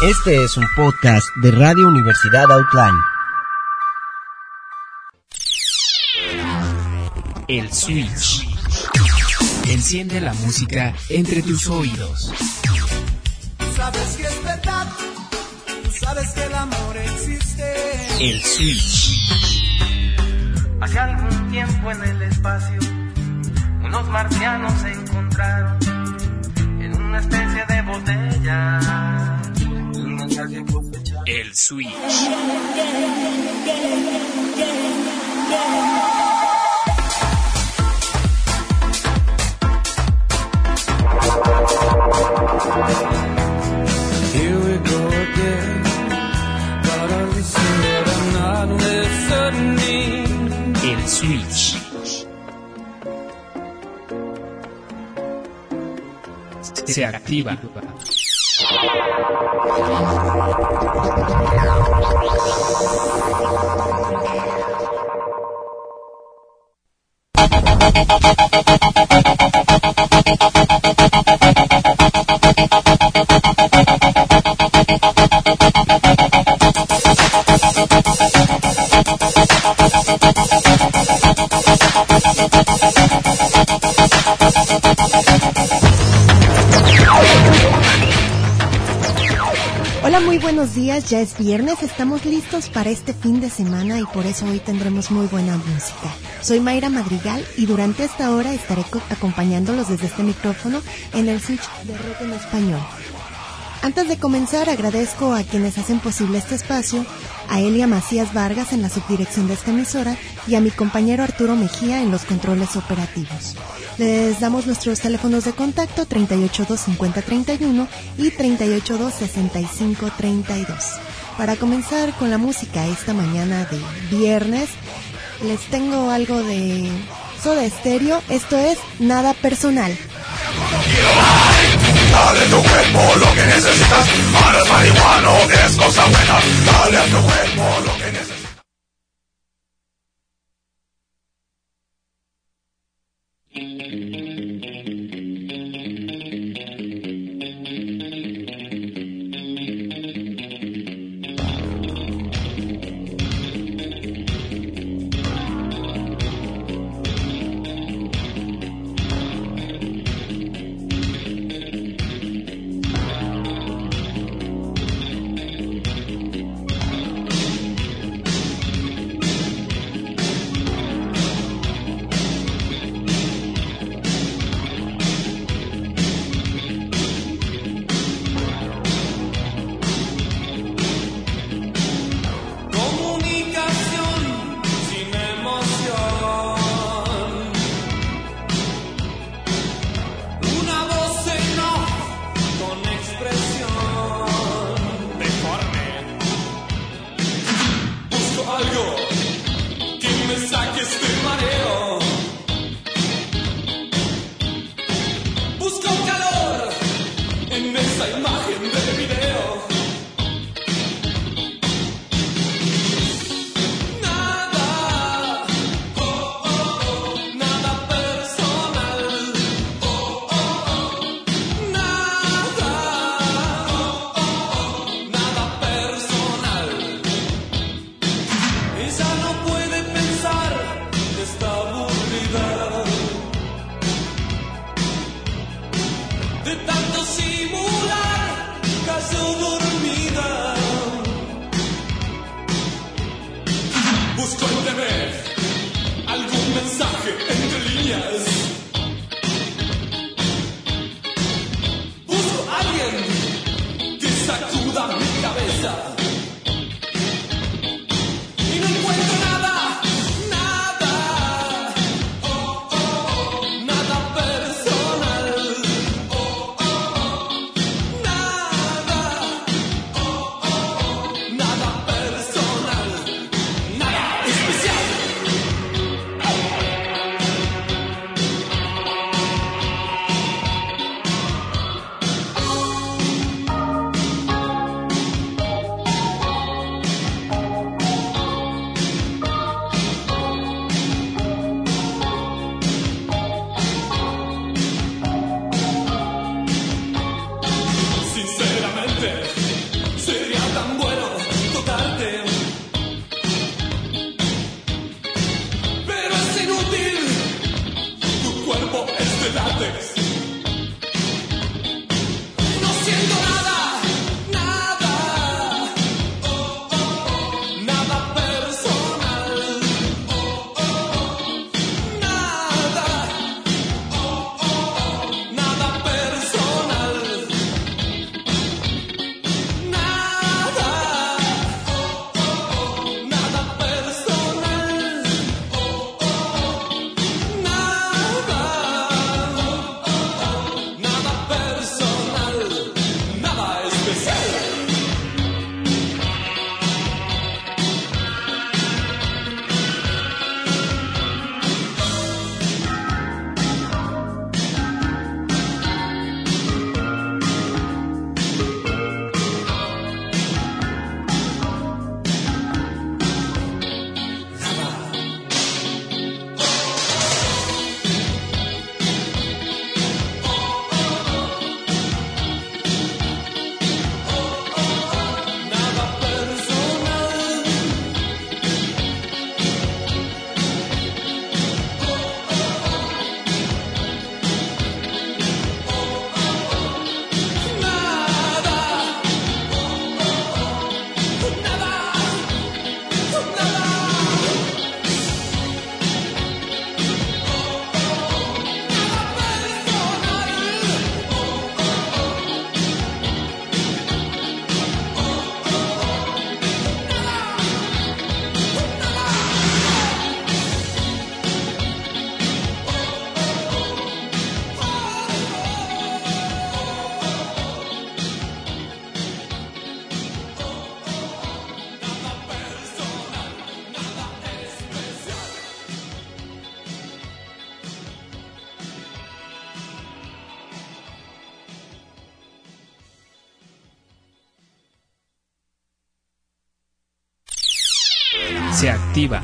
Este es un podcast de Radio Universidad Outline. El Switch. Enciende la música entre tus oídos. Sabes que es verdad, sabes que el amor existe. El Switch. Hace algún tiempo en el espacio, unos marcianos se encontraron en una especie de botella. El Switch. Here we go again, but I said I'm not listening. El Switch. Se activa. Hola, muy buenos días, ya es viernes, estamos listos para este fin de semana y por eso hoy tendremos muy buena música. Soy Mayra Madrigal y durante esta hora estaré acompañándolos desde este micrófono en el Switch de Rock en Español. Antes de comenzar, agradezco a quienes hacen posible este espacio, a Elia Macías Vargas en la subdirección de esta emisora y a mi compañero Arturo Mejía en los controles operativos. Les damos nuestros teléfonos de contacto 382-5031 y 382-6532. Para comenzar con la música esta mañana de viernes, les tengo algo de Soda Stereo, esto es Nada Personal. Dale a tu cuerpo lo que necesitas, ahora es marihuano, es cosa buena. Dale a tu cuerpo lo que necesitas. Se activa.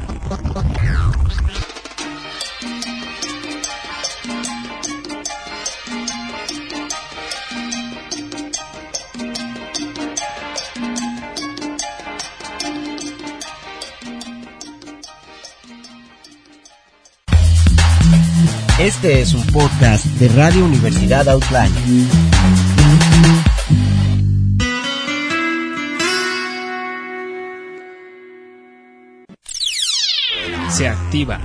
Este es un podcast de Radio Universidad Outline. Se activa.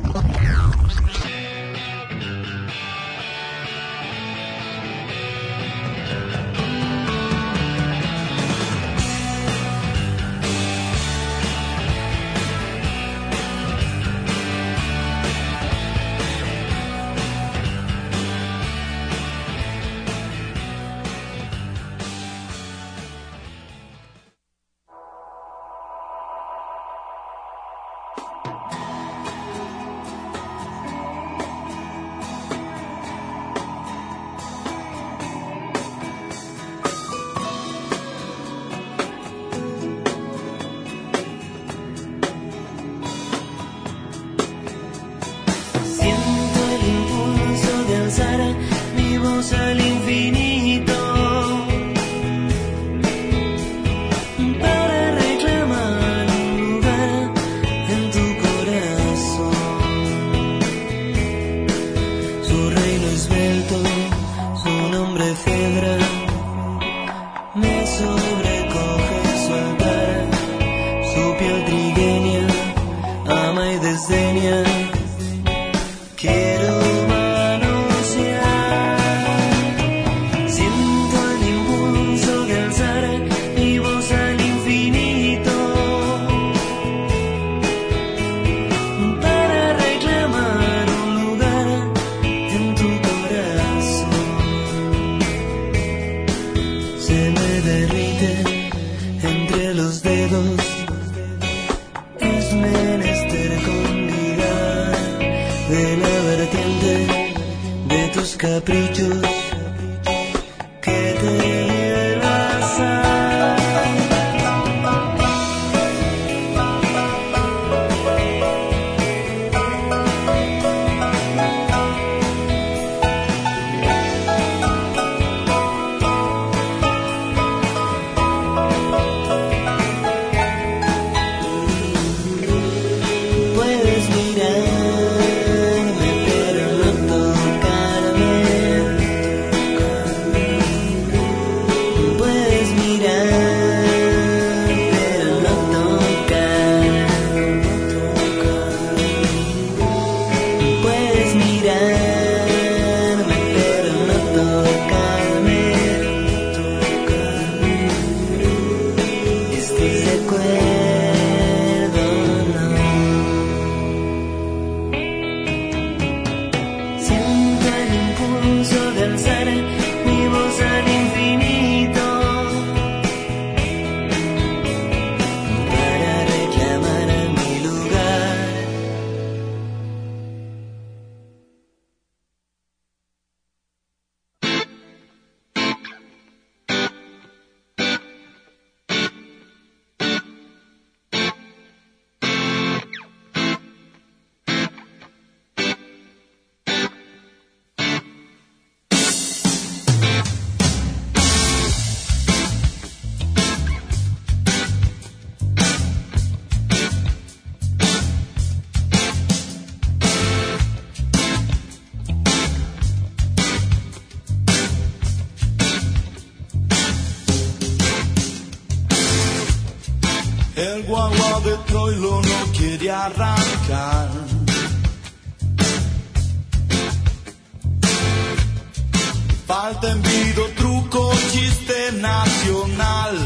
El guagua de Troilo no quiere arrancar. Falta envido, truco, chiste nacional.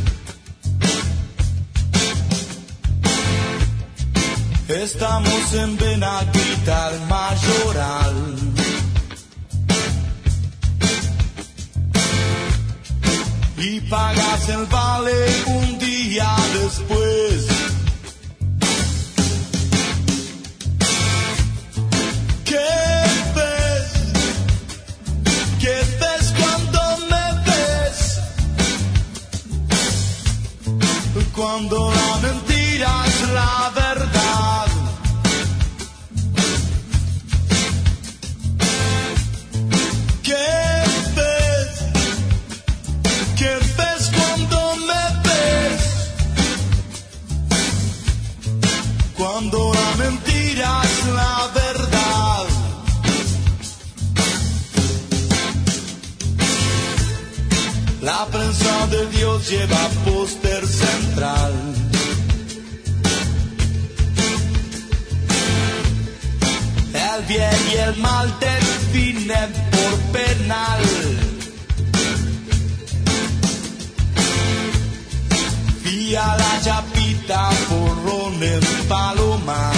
Estamos en Benaguita, el Mayoral. Y pagas el vale un día después. ¿Qué ves? ¿Qué ves cuando me ves? Cuando la mentira es la verdad. La prensa de Dios lleva póster central. El bien y el mal definen por penal. Vía la chapita por Ron el Palomar.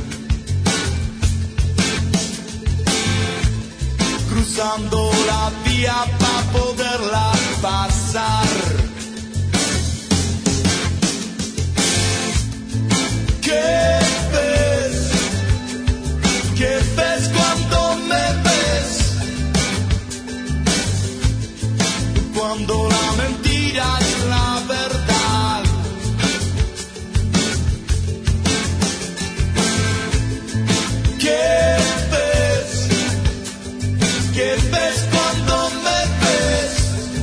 Cruzando la vía para poderla pasar. ¿Qué ves? ¿Qué ves cuando me ves? Cuando la mentira es la verdad. ¿Qué ves? ¿Qué ves cuando me ves?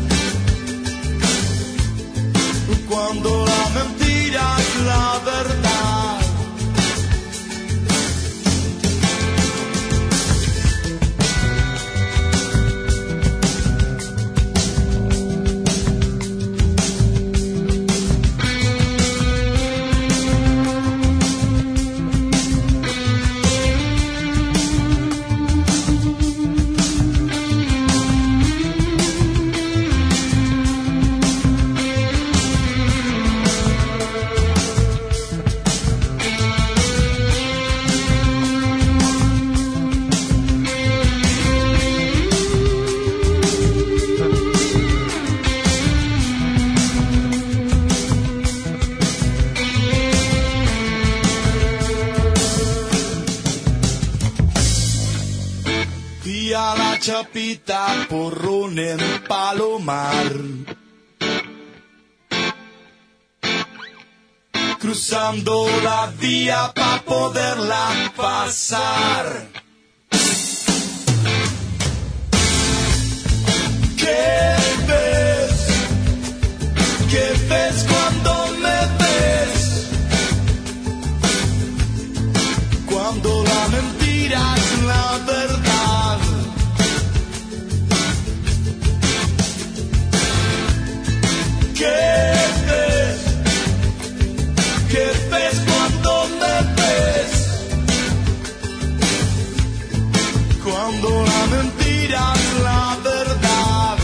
Cuando la mentira es la verdad. Chapita por Ron en Palomar. Cruzando la vía para poderla pasar. ¿Qué ves? ¿Qué ves cuando me ves? Cuando la mentira es la verdad. ¿Qué ves? ¿Qué ves cuando me ves? Cuando la mentira es la verdad.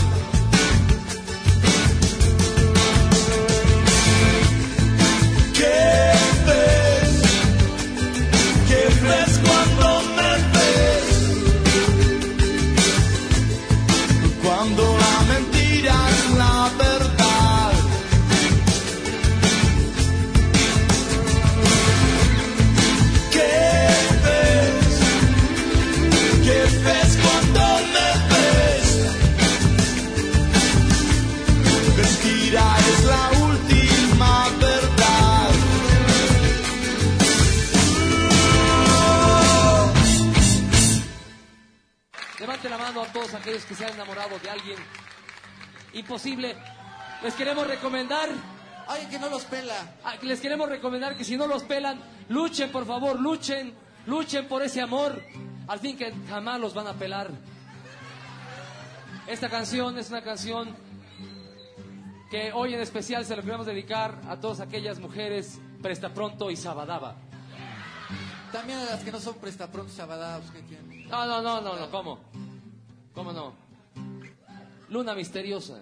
¿Qué ves? ¿Qué ves cuando me ves? Cuando la mentira es la verdad. ¿Ves cuando me ves? Mentira es la última verdad. Levante la mano a todos aquellos que se han enamorado de alguien imposible. Les queremos recomendar... Alguien que no los pela. Les queremos recomendar que si no los pelan, luchen, por favor, luchen por ese amor. Al fin que jamás los van a pelar. Esta canción es una canción que hoy en especial se lo queremos dedicar a todas aquellas mujeres prestapronto y sabadaba. También a las que no son prestapronto y sabadaba. ¿Qué quieren? No, ¿cómo? ¿Cómo no? Luna misteriosa.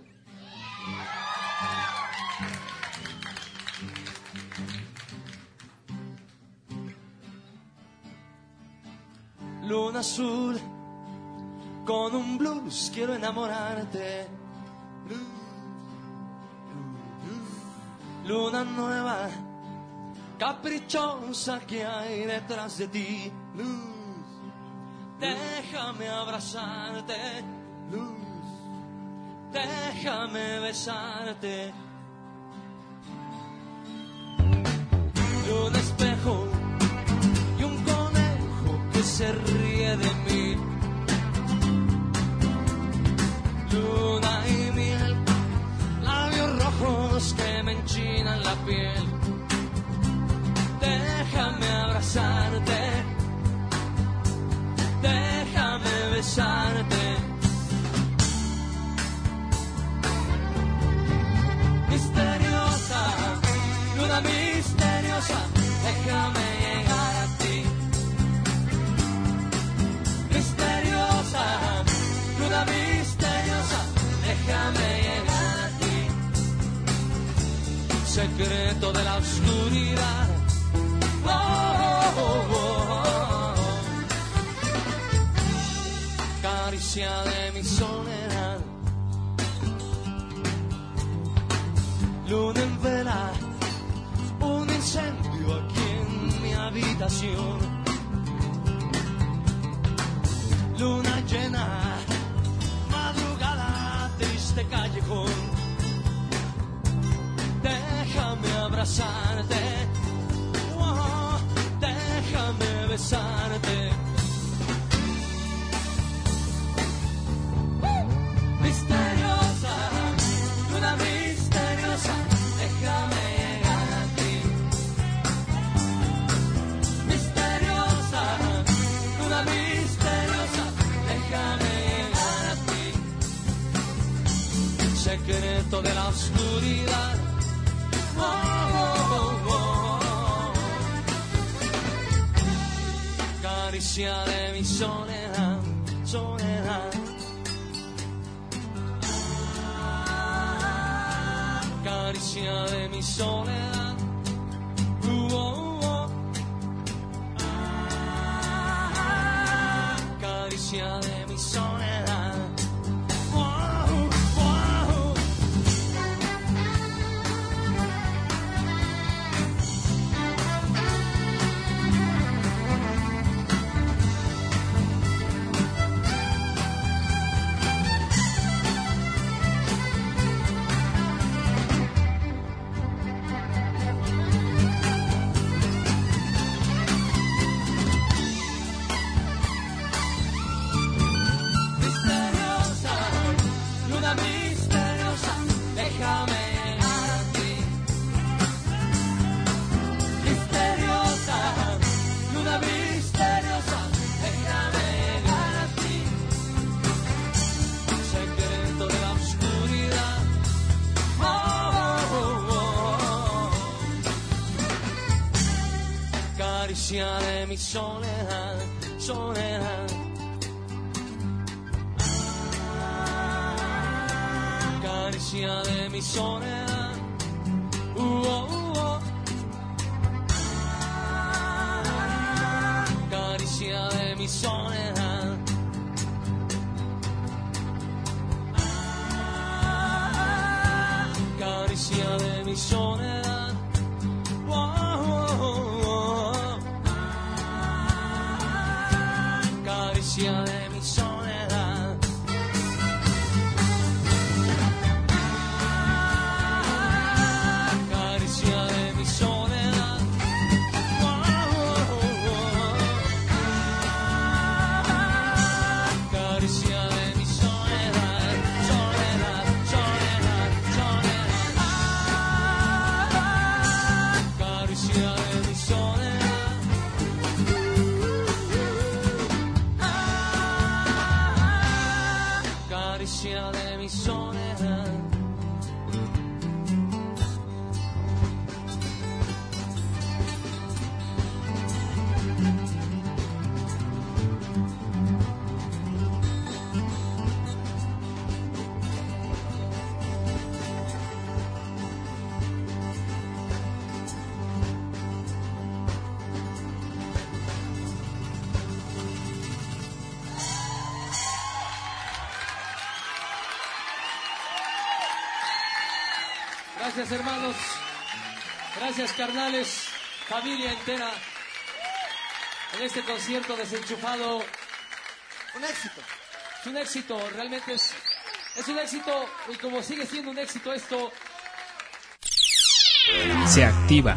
Luna azul, con un blues quiero enamorarte. Luna nueva, caprichosa que hay detrás de ti. Déjame abrazarte. Déjame besarte. Un espejo y un conejo que se ríe de mí. Luna y miel, labios rojos que me enchinan la piel. Déjame abrazarte. Déjame besarte. déjame llegar a ti. Misteriosa, luna misteriosa, déjame llegar a ti. Secreto de la oscuridad. Oh, oh, oh, oh. Caricia de mi soledad. Luna en vela, un incendio aquí en mi habitación. Luna llena, madrugada, triste callejón. Déjame abrazarte, oh, déjame besarte. Misteriosa, luna misteriosa, déjame llegar a ti. Misteriosa, luna misteriosa, déjame llegar a ti. Secreto de la oscuridad. Oh, oh, oh, oh. Caricia de mi soledad, soledad. Caricia de mi soledad. Oh, oh. Caricia de mi soledad. Oh, oh. Misteriosa, déjame llegar a ti. Misteriosa, luna misteriosa, déjame llegar a ti. Secreto de la oscuridad. Oh, oh, oh, oh. Caricia de mi soledad, soledad. Caricia de mi soledad. Oh, oh. Caricia de mi soledad. Caricia de mi soledad. Oh, oh, oh. Caricia de mi soledad. De mi soledad. Gracias, hermanos. Gracias, carnales. Familia entera. En este concierto desenchufado. Un éxito. Es un éxito. Realmente es un éxito. Y como sigue siendo un éxito esto. Se activa.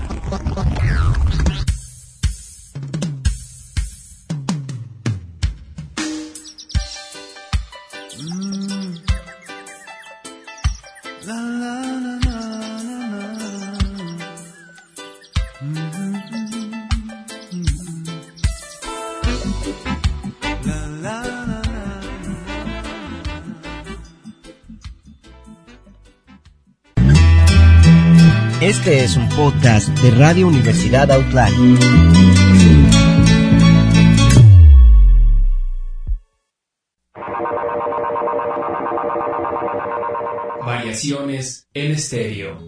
Este es un podcast de Radio Universidad Outline. Variaciones en estéreo.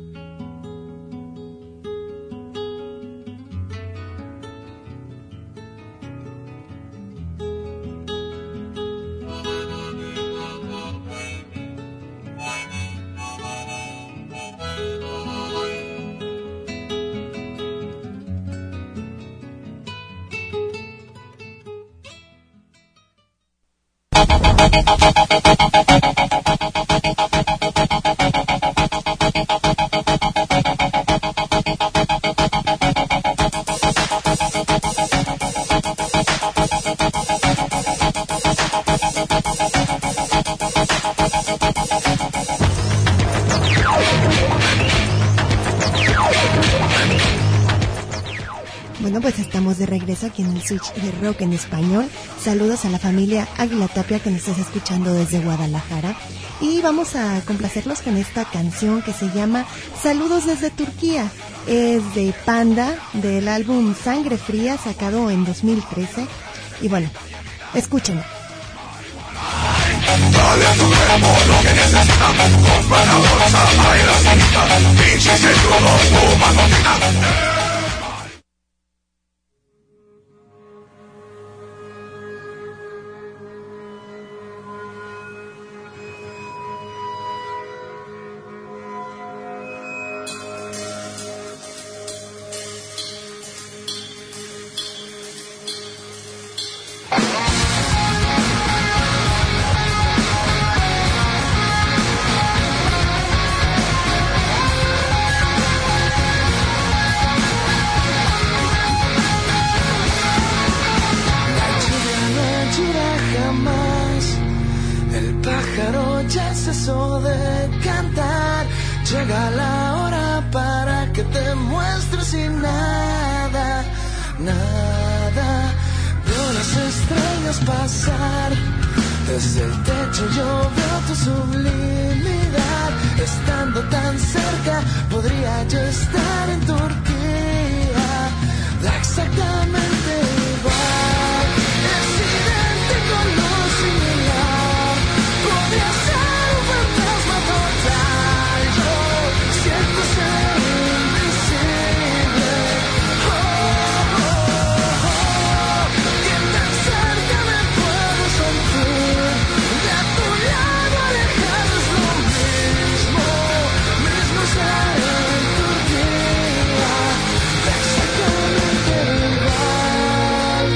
Bueno, pues estamos de regreso aquí en el Switch de Rock en Español. Saludos a la familia Águila Tapia que nos está escuchando desde Guadalajara. Y vamos a complacerlos con esta canción que se llama Saludos desde Turquía. Es de Panda, del álbum Sangre Fría, sacado en 2013. Y bueno, escúchenlo. Dale a tu cuerpo lo que necesita. Compra la bolsa, ahí la cinta. Pinches y crudos, fuma gotina. Llega la hora para que te muestres y nada, nada. Veo las estrellas pasar, desde el techo yo veo tu sublimidad. Estando tan cerca, podría yo estar en Turquía. Da exactamente igual, es idéntico, no similar. Podría ser un fantasma total. Yo siento ser invisible. Oh, oh, oh. Que tan cerca me puedo sentir. De a tu lado alejado es lo mismo. Mismo estar en Turquía. Exactamente igual.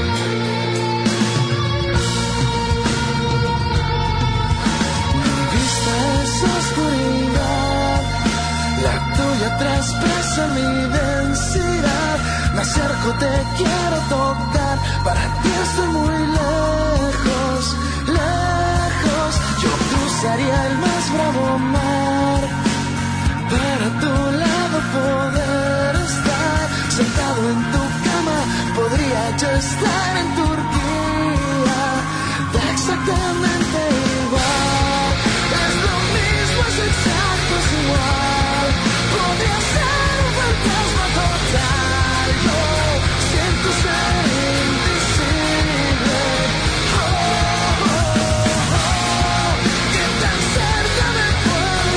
Mi vista es oscuridad, la tuya traspasa mi densidad. Me acerco, te quiero tocar, para ti estoy muy lejos, lejos. Yo cruzaría el más bravo mar, para tu lado poder estar. Sentado en tu cama, podría yo estar en Turquía. Da exactamente igual, es lo mismo, es exacto, es igual. Podría ser un fantasma total. Yo siento ser invisible. Oh, oh, oh. Que tan cerca me puedo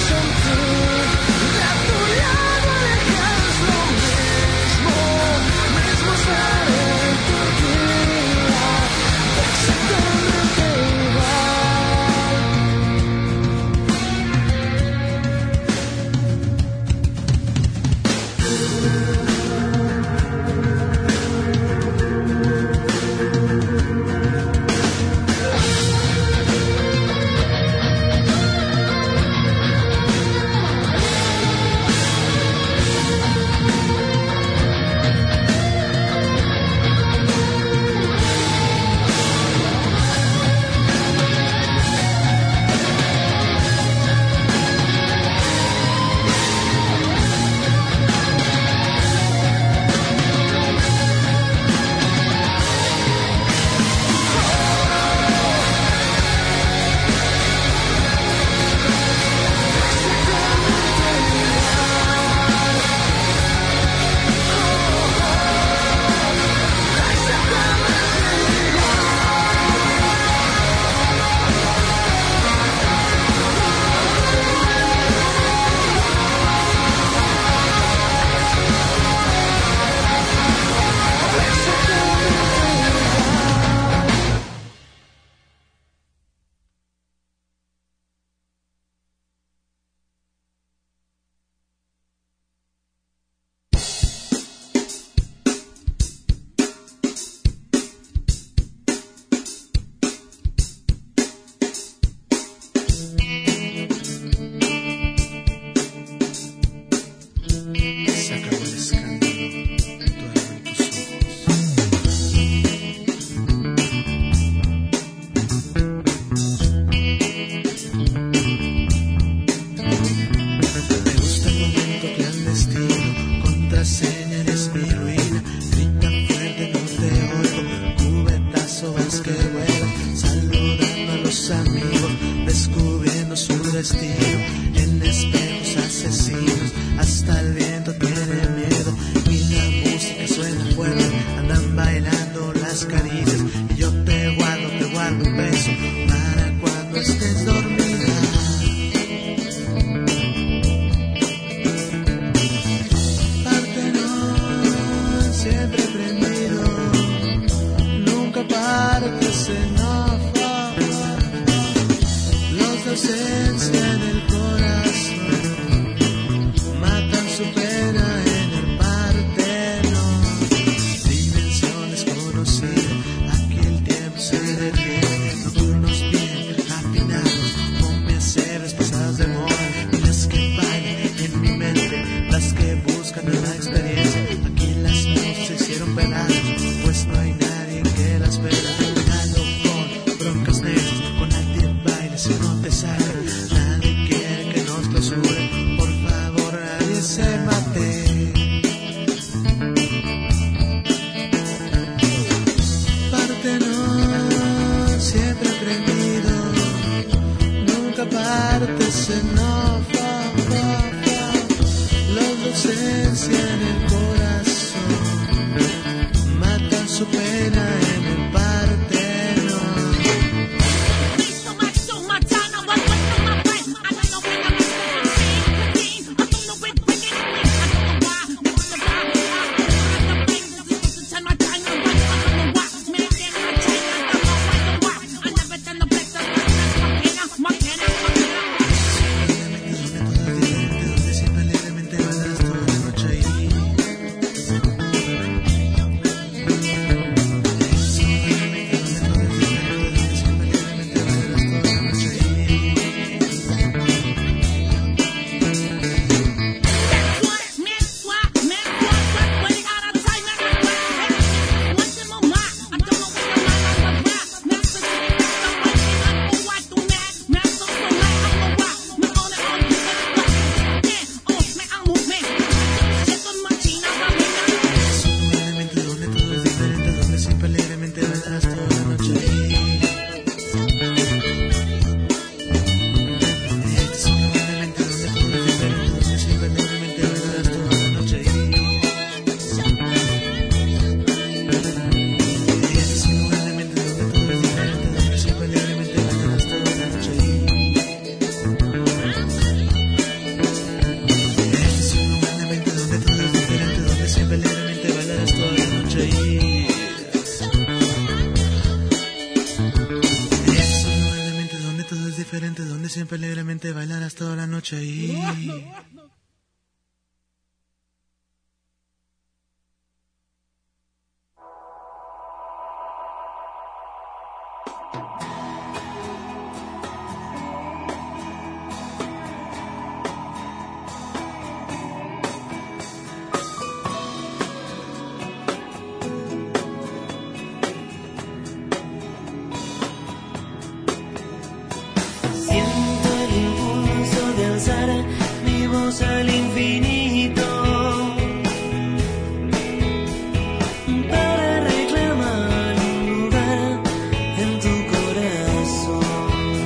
siempre alegremente bailarás toda la noche y... Al infinito para reclamar un lugar en tu corazón.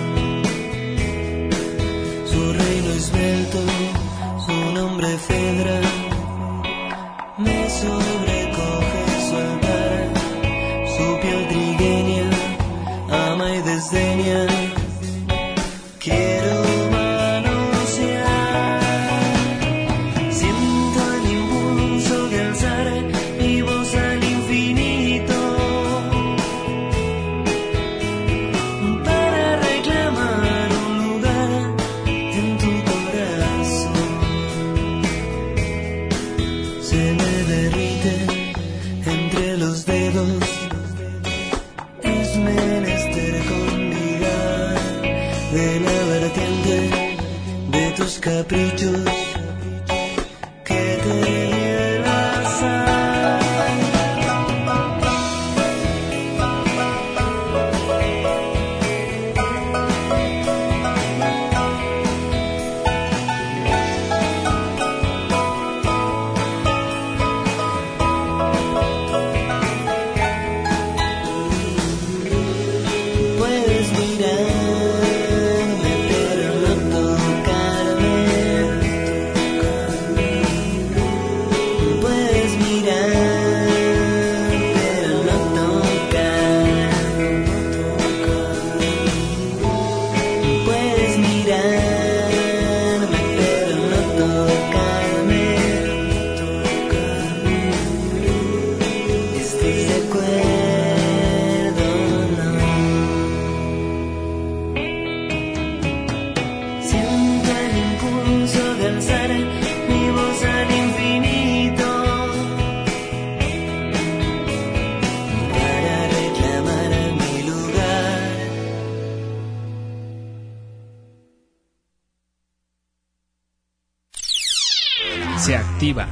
Su reino esbelto, su nombre Fedra, me sobrecoge su altar. Su piel trigueña ama y desdeña. Quiero caprichos que te llevas puedes mirar. Se activa.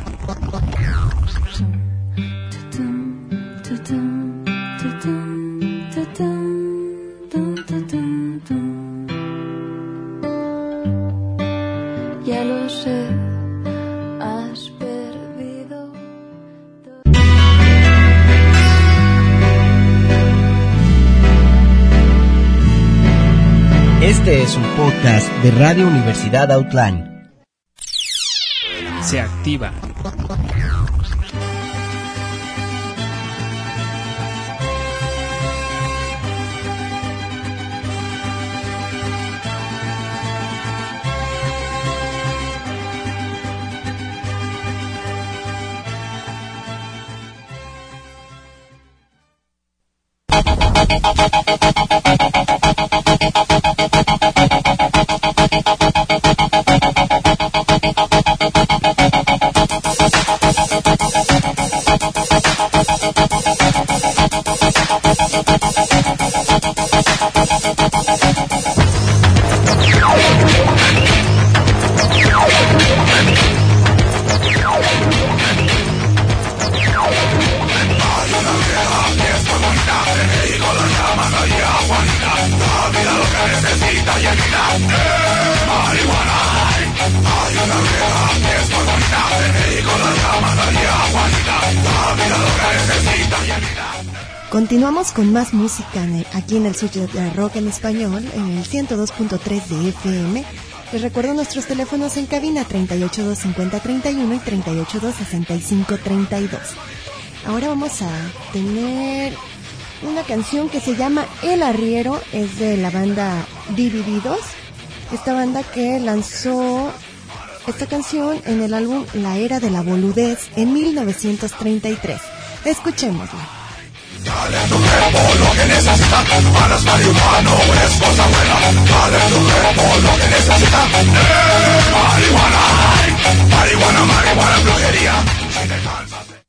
Ya lo sé, has perdido. Este es un podcast de Radio Universidad Outline. Se activa. Continuamos con más música aquí en el Switch de Rock en Español, en el 102.3 de FM. Les recuerdo nuestros teléfonos en cabina 3825031 y 3826532. Ahora vamos a tener una canción que se llama El Arriero, es de la banda Divididos. Esta banda que lanzó esta canción en el álbum La Era de la Boludez en 1933. Escuchémosla. Dale a tu cuerpo lo que necesita, malas marihuana es cosa buena. Dale a tu cuerpo lo que necesita, marihuana, marihuana, marihuana, brujería. Si te cansas de...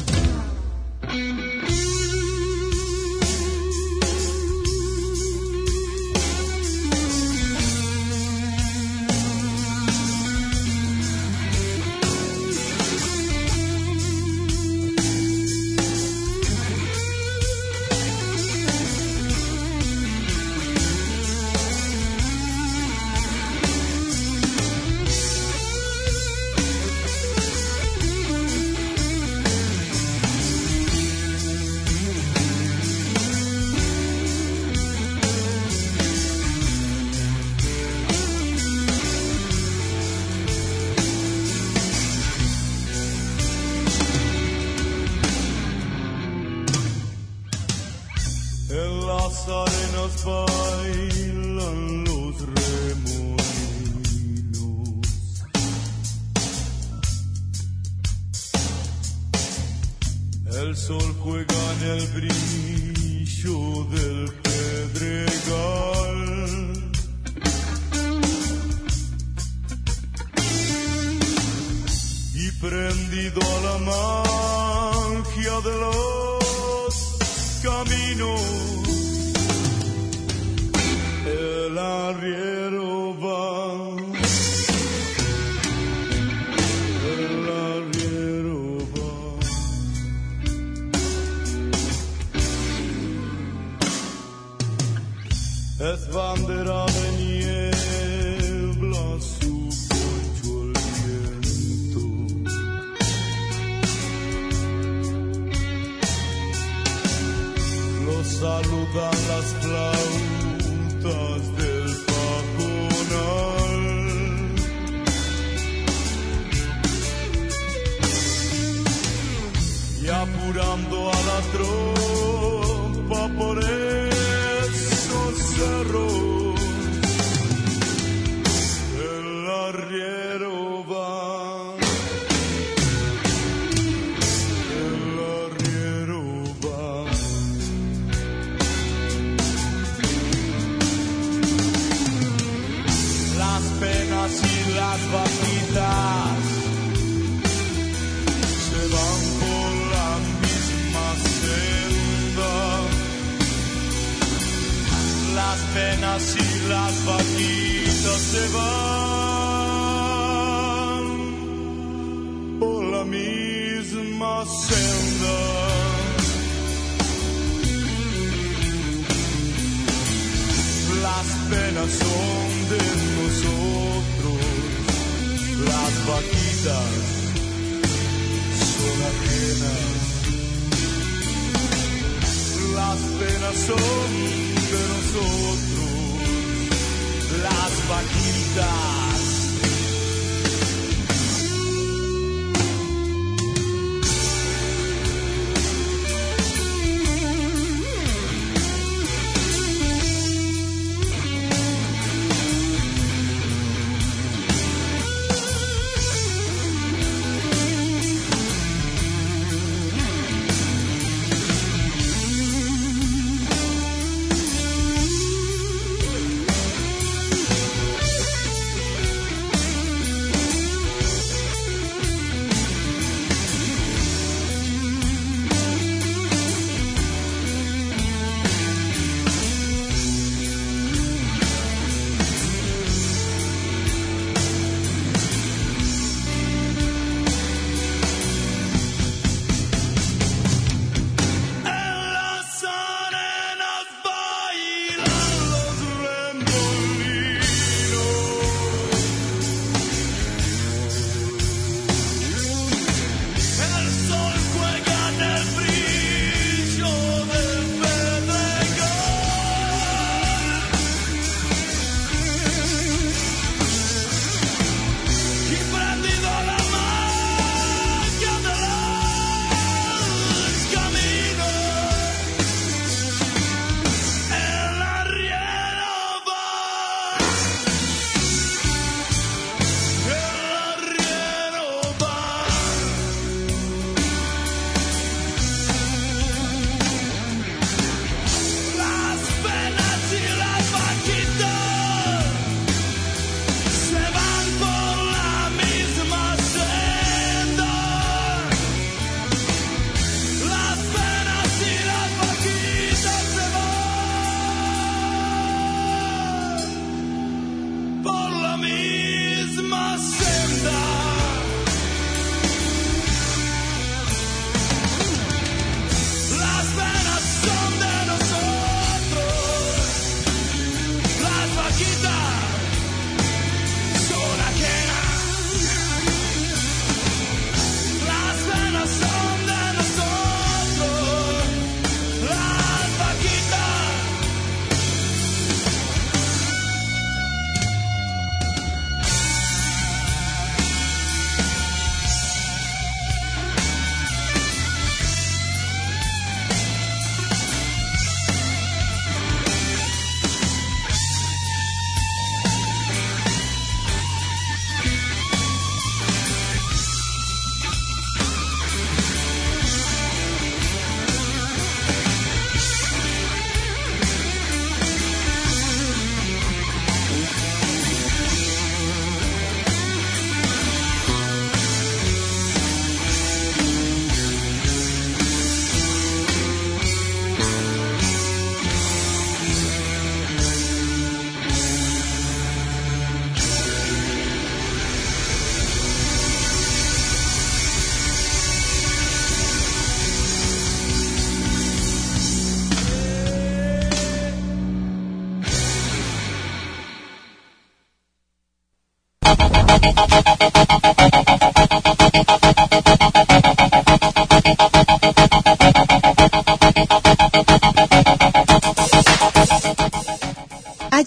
Bailan los remolinos, el sol juega en el brillo del pedregal y prendido a la magia de los caminos. El arriero va, el arriero va. Es bandera de niebla su poncho el viento. Lo saludan las flautas del pajonal y apurando a la tropa por esos cerros, el arriero va, el arriero va. Las penas y las vaquitas se van por la misma senda. Las penas y las vaquitas se van por la misma senda. Las penas son de nosotros, las vaquitas son ajenas. Las penas son de nosotros, las vaquitas.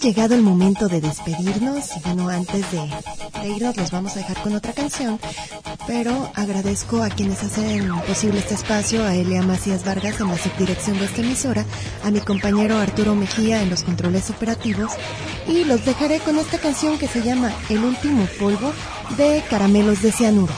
llegado el momento de despedirnos y bueno, antes de irnos los vamos a dejar con otra canción, pero agradezco a quienes hacen posible este espacio, a Elia Macías Vargas en la subdirección de esta emisora, a mi compañero Arturo Mejía en los controles operativos y los dejaré con esta canción que se llama El último polvo de Caramelos de Cianuro.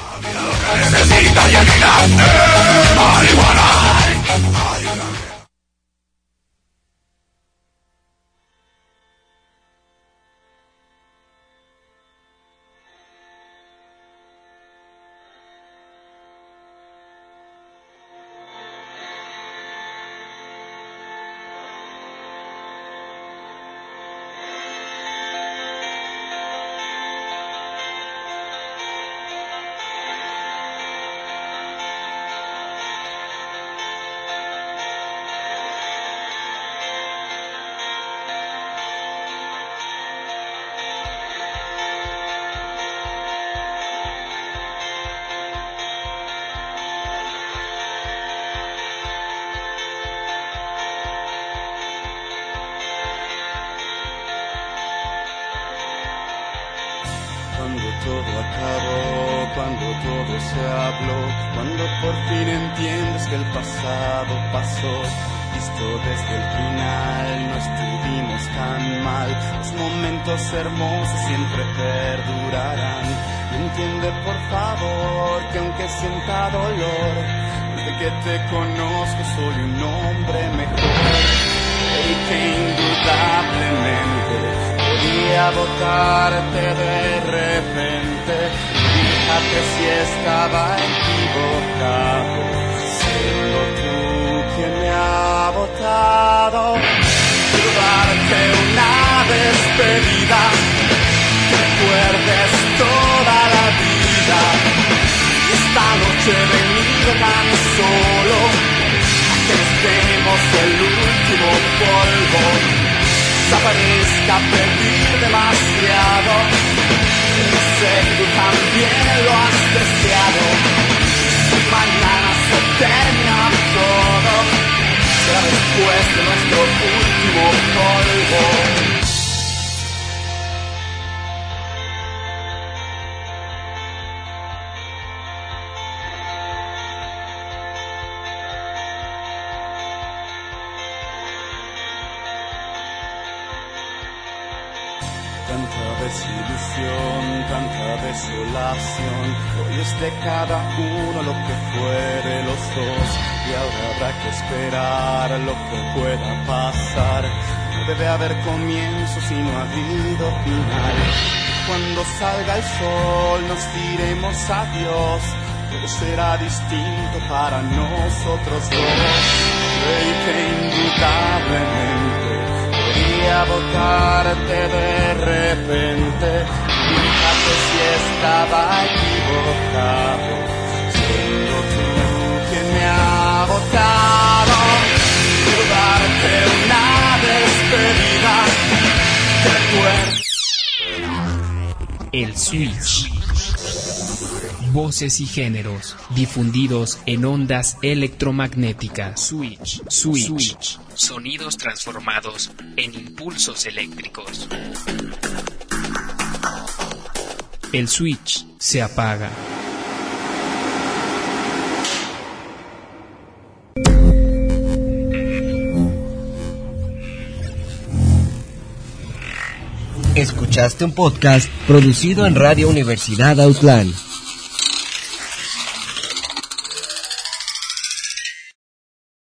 Cuando todo acabó, cuando todo se habló, cuando por fin entiendes que el pasado pasó. Visto desde el final, no estuvimos tan mal. Los momentos hermosos siempre perdurarán. Entiende por favor que aunque sienta dolor, desde que te conozco soy un hombre mejor. Y que indudablemente podía votarte de repente. Fíjate si estaba equivocado, siendo tú quien me ha votado. Quiero darte una despedida, que recuerdes toda la vida. Y esta noche he venido tan solo a que nos demos el último polvo. Desaparezca pedir demasiado, pero sé que tú también lo has deseado. Mañana se termina todo, será después de nuestro último polvo. Tanta desilusión, tanta desolación, hoy es de cada uno lo que fue de los dos, y ahora habrá que esperar lo que pueda pasar. No debe haber comienzo si no ha habido final. Cuando salga el sol nos diremos adiós, pero será distinto para nosotros dos. Y que indudablemente podía votarte de repente. Fíjate si estaba equivocado, siendo tú quien me ha votado. Quiero darte una despedida, que recuerdes. El Switch. Voces y géneros difundidos en ondas electromagnéticas. Switch. Sonidos transformados en impulsos eléctricos. El switch se apaga. Escuchaste un podcast producido en Radio Universidad Outland.